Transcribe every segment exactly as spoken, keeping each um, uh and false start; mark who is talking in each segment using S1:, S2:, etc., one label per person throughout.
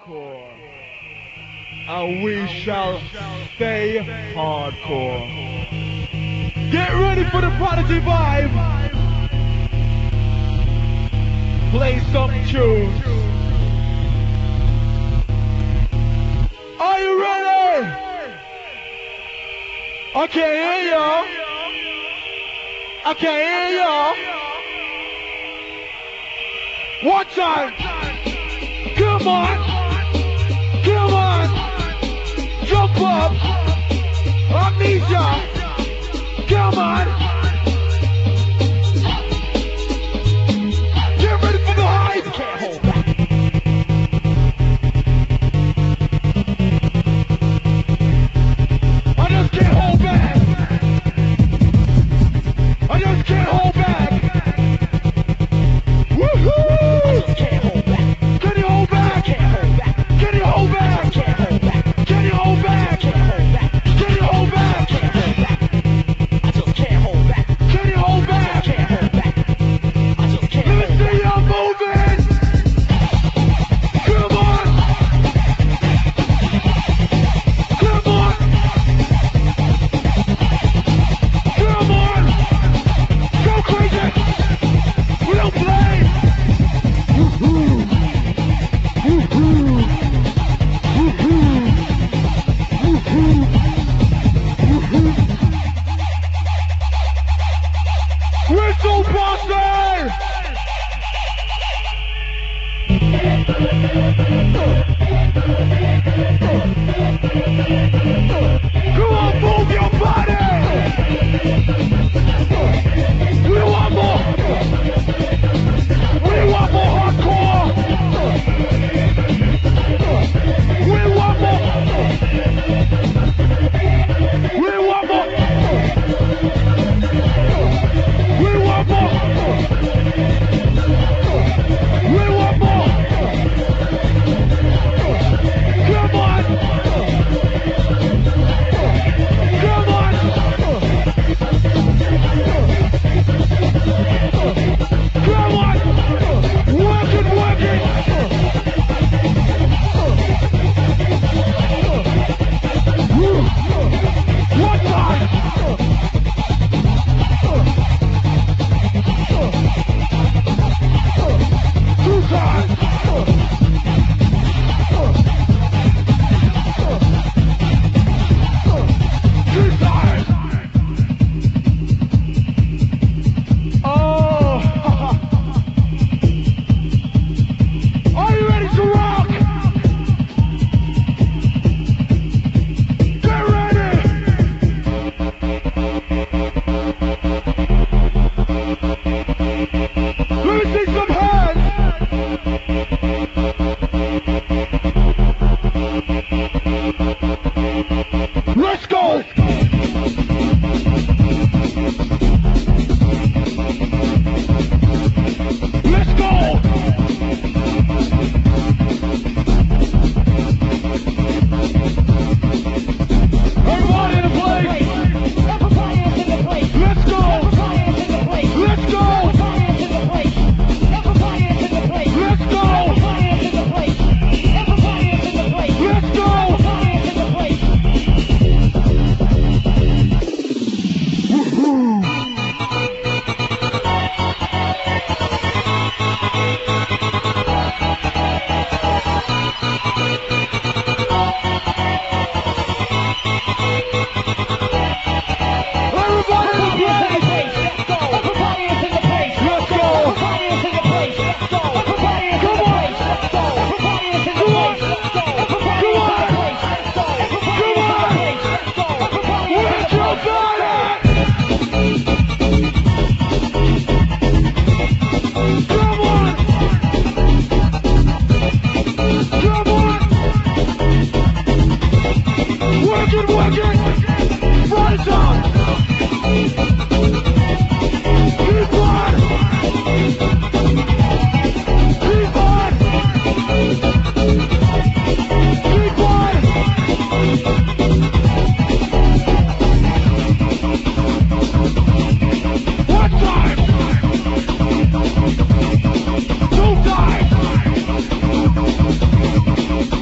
S1: hardcore. And we shall stay hardcore. Get ready for the Prodigy vibe. Play some tunes. Are you ready? I can't hear y'all. I can't hear y'all. One time. Come on. Come on. Jump up. Amnesia. Come on. Get ready for the hype. Can't hold back. I just can't hold back. I just can't hold back. Woohoo! I just can't hold back. Can you hold back? Can't hold back. Can you hold back? Can't hold back. Can you hold back? Can't hold back. Can you hold back? Can't hold back. I just can't hold back. Can you hold back? Can't hold back. I just can't hold back. Let me see y'all moving. Come on. Come on. Come on. Go crazy. We don't play. Woohoo. Woohoo. Woohoo. Woohoo. Woohoo. Whistle Buster! Come on, move your body! We want more! We want more hardcore! We want more! We want more! We want more! We want more! Come on! Come on! Come on! Work it, work it! Woo. One time! Two times! Three times! Oh! Are you ready to rock? Get ready! Let me see some hands! Let's go! Let's go! Everybody in the place!
S2: Everybody is in the place.
S1: Let's go!
S2: Everybody is in the place.
S1: Let's go!
S2: Everybody is in the place. Everybody is in the place.
S1: Let's go!
S2: Everybody is in the place. Everybody is in the place.
S1: Let's go!
S2: Everybody is in the place.
S1: Everybody in the place!
S2: Everybody is in the place.
S1: Let's go!
S2: Everybody is in the place. Everybody is in
S1: Come
S2: the
S1: on!
S2: place. Everybody is in the
S1: Come on!
S2: place. Everybody
S1: Come
S2: is in
S1: on!
S2: the place.
S1: Come on!
S2: Everybody is in
S1: Work
S2: the
S1: your
S2: place.
S1: body! Come on! Come on! Work it, work it! Right on! Keep on! Keep on! Keep on! One time! Two times!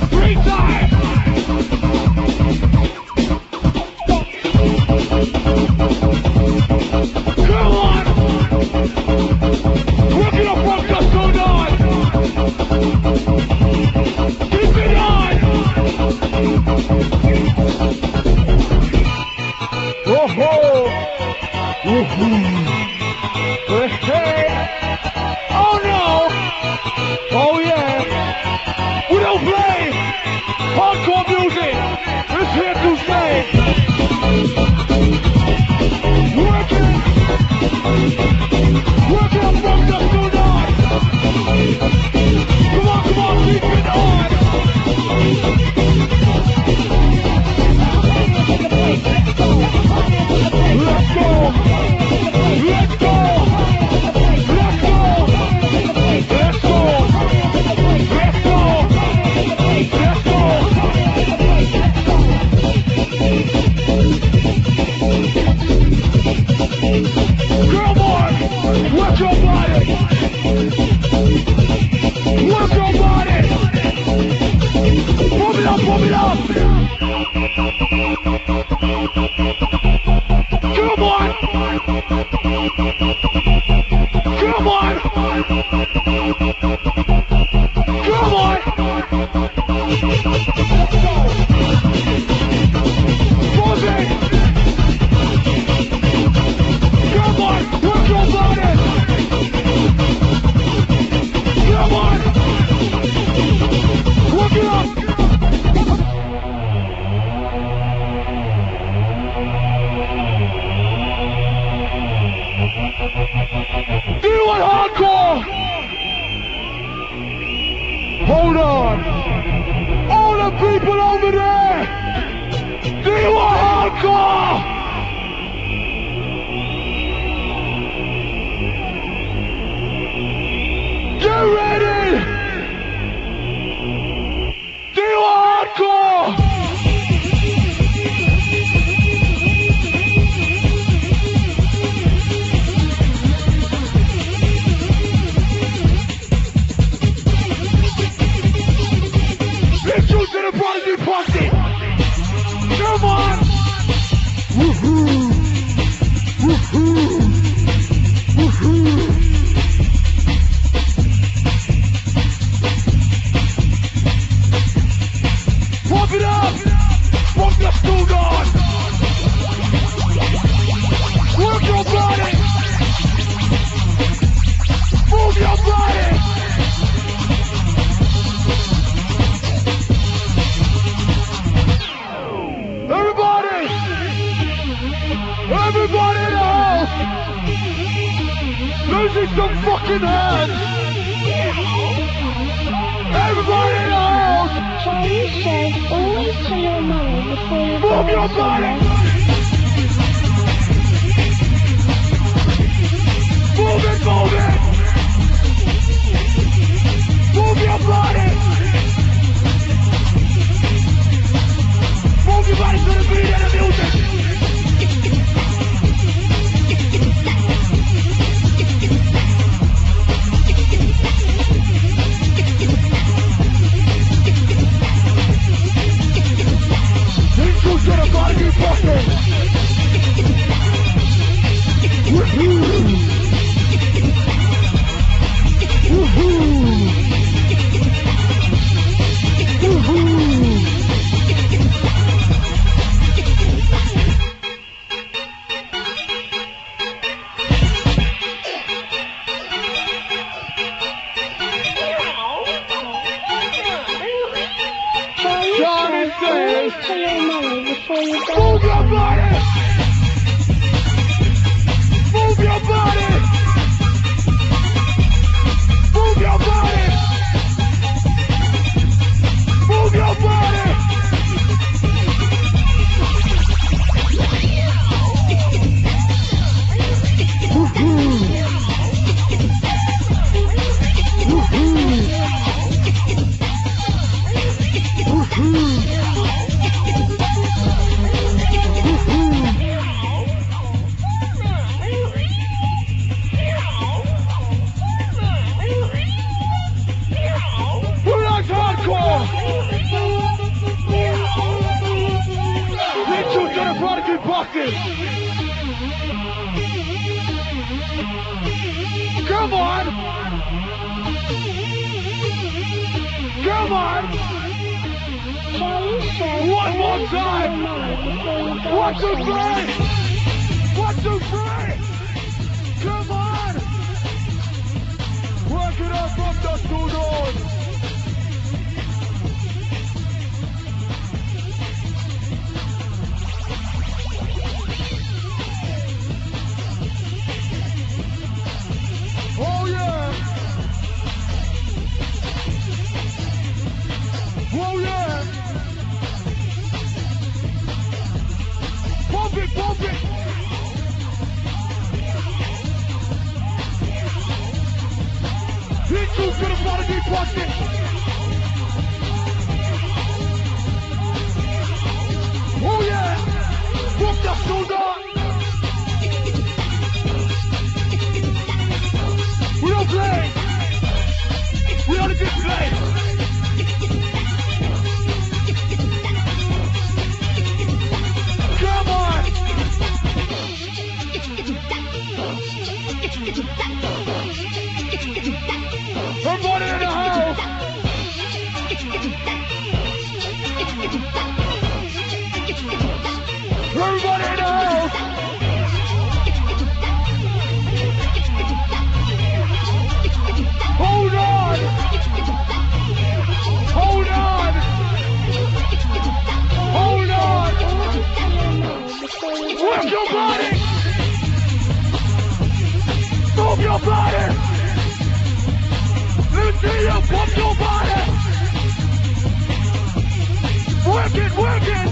S1: Work it, work it.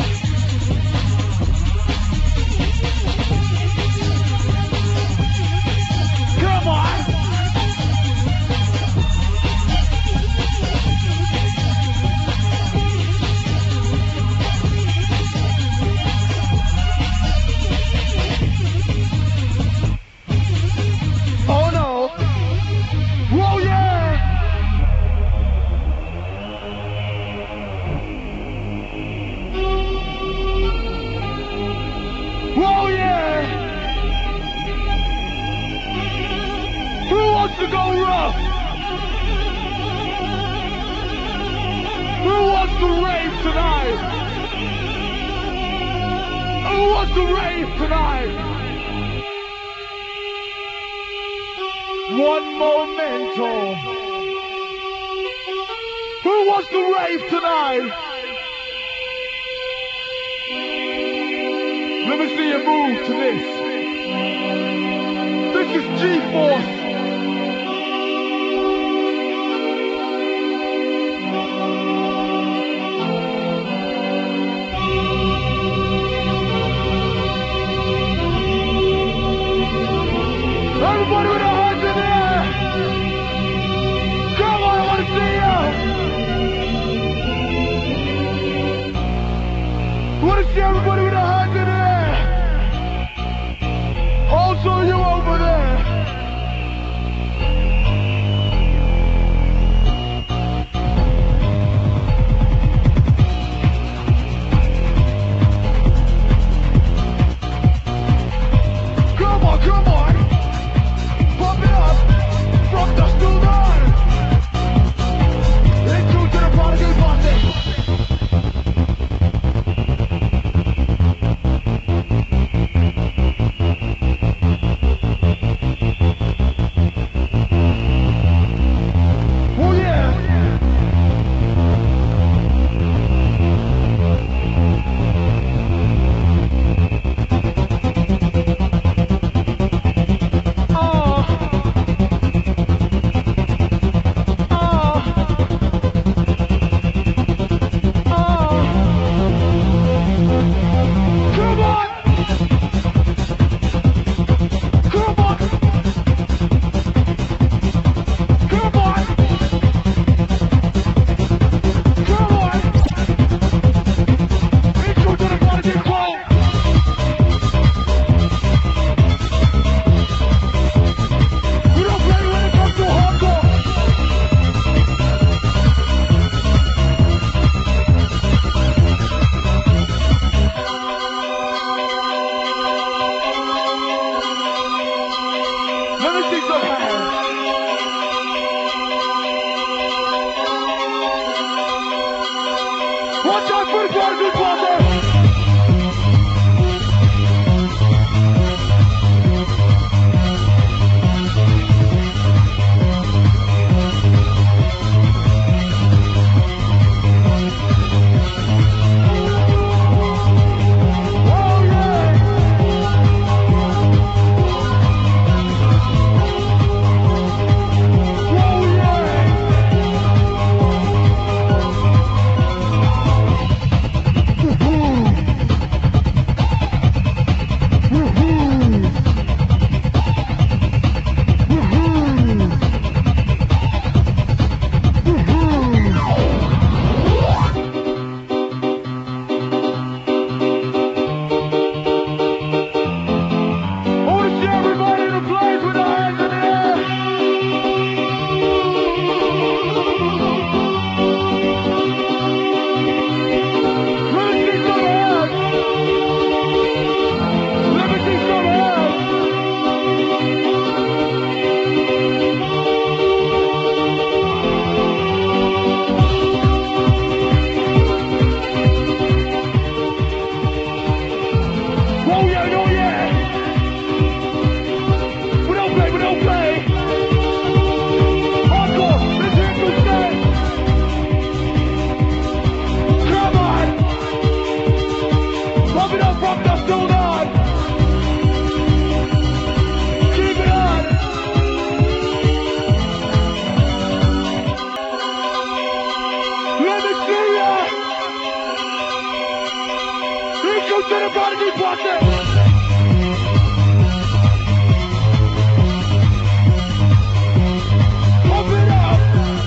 S1: Come on. Oh no. Whoa, yeah. Whoa, yeah. Who wants to go rough? Who wants to rave tonight? Who wants to rave tonight? One momento. Who wants to rave tonight? Let me see you move to this. This is G-Force. Everybody with their hands in the air. Come on, I want to see you. I want to see everybody with their hands in the air. Also you over there. Come on, come on. Pump it up. From dusk till dawn. Into to the prodigy party. Oh yeah. Oh. Oh. Oh. Come on. Come on. Come on. Come on. Intro to the prodigy quote. We don't play when it comes to hardcore. Let me see some hands. Watch out for the prodigy party. Oh yeah. Oh yeah. I want to see everybody in the place with their hands in the air. Let me see some hands. Let me see some hands. Oh yeah, oh yeah. We don't play, we don't play. Hardcore, let's hear it to stay. Come on. Pump it up from dusk till dawn. Keep it on. Let me see ya. to the prodigy party. Pump it up.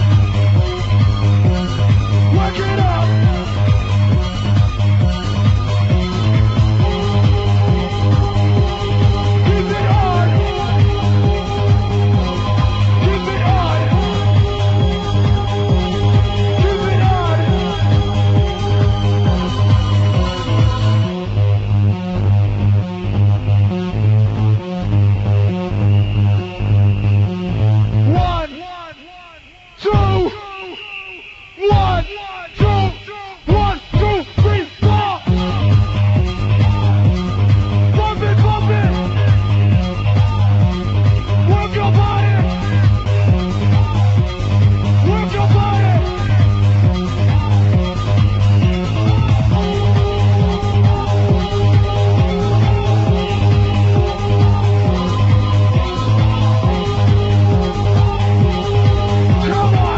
S1: Work it up. Keep it on. Keep it on. Keep it on. One, two, one, two, one, two, three, four. Bump it, bump it. Work your body. Work your body. Come on.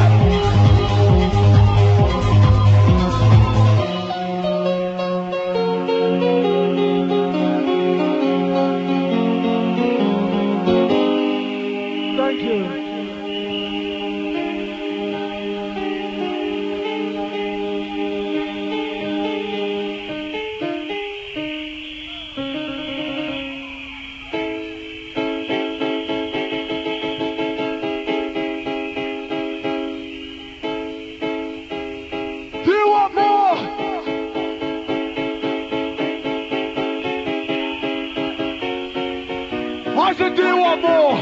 S1: Thank you. Do you want more? I said, do you want more?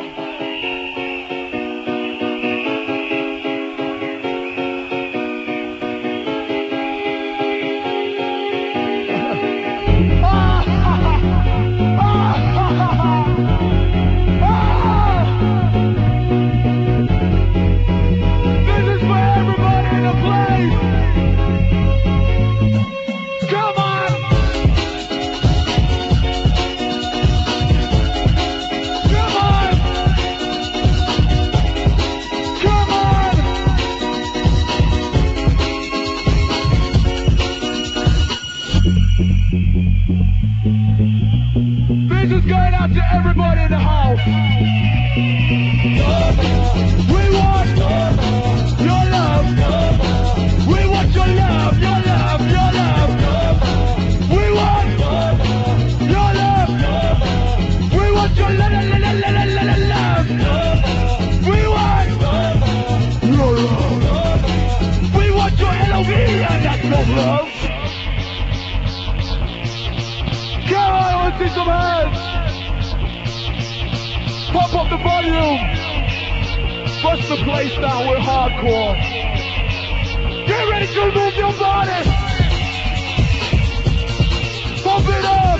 S1: Ah, ha, ha. Ah, ha, ha, ha. Ah. This is for everybody in the place. Come on. Come on. Come on. This is going out to everybody in the house. We want your love. We want your love, your love, your love. We want your love. We want your la la la la la la la la love. We want your love. We want your L O V and that's no love. Come on, I want to see some hands. Pop up the volume. Bust the place down with hardcore. Get ready to move your body. Pump it up.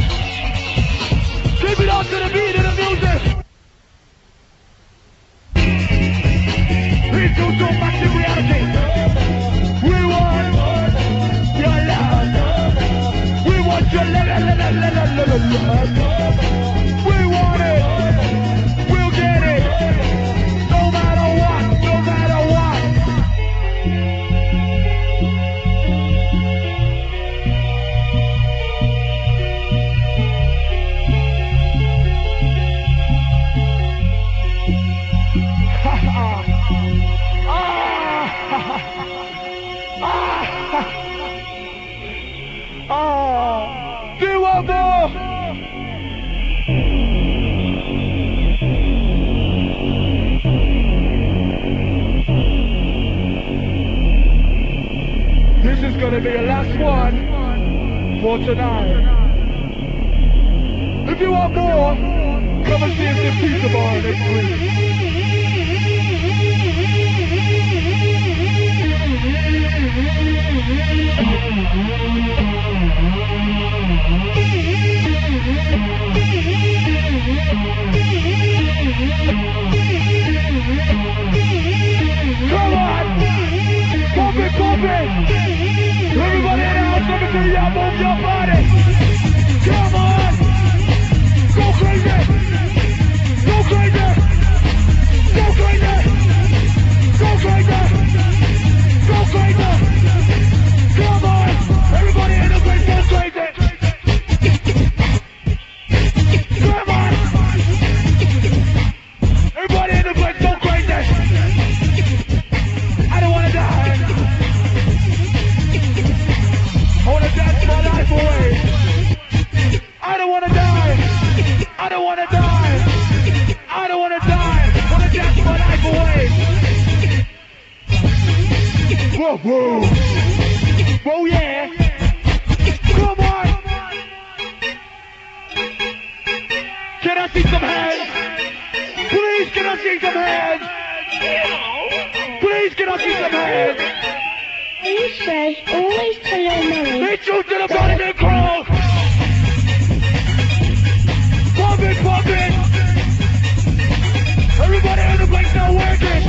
S1: Keep it up to the beat of the music. Into some massive reality. We want your love. We want your love, love, love, love, love, love. We want it. We'll get it. No matter what, no matter what. Ha ha. Ah. Ah. Ah. Do you want more? This is gonna be the last one for tonight. If you want more, come and see us in Peterborough next week. Come on! Pump it, pump it! Everybody in the house, let me see y'all move your body! Come on! Go crazy! Go crazy! Go crazy! Go crazy! Go crazy! Come on! Everybody in the place, go crazy! Whoa. Whoa, yeah. Come on. Can I see some hands? Please, can I see some hands? Please, can I see some hands?
S2: He says always tell your money.
S1: Hit you to the bottom of the crowd. Pump it, pump it. Everybody in the place now working.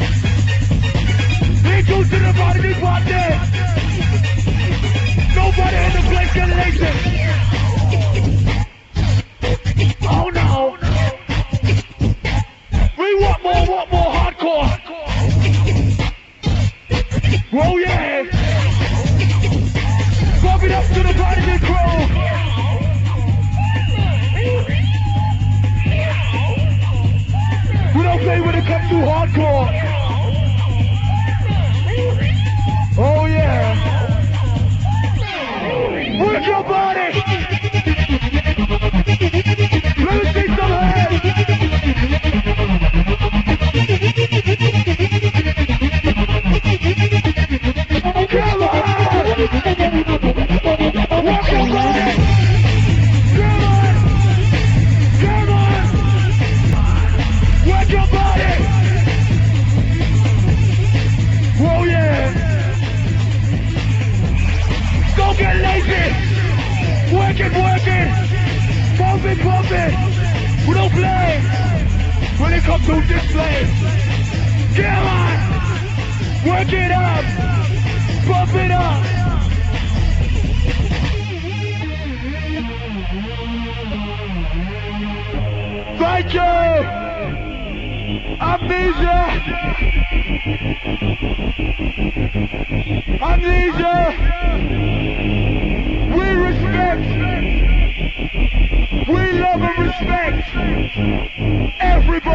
S1: Hit you to the bottom of the crowd. Nobody in the place can lazy. Oh no. We want more, want more hardcore. Oh yeah. Pump it up to the bottom of the crowd. We don't play when it comes to hardcore. Oh yeah. Work your body. Let me see some hands. Come on. Work your body. Come on. Come on. Work your body! Whoa, yeah! Don't get lazy! Work it, work it! Pump it, pump it! We don't play when it comes to display! Come on! Work it up! Pump it up! Thank you! Amnesia! Amnesia! We respect! We love and respect everybody!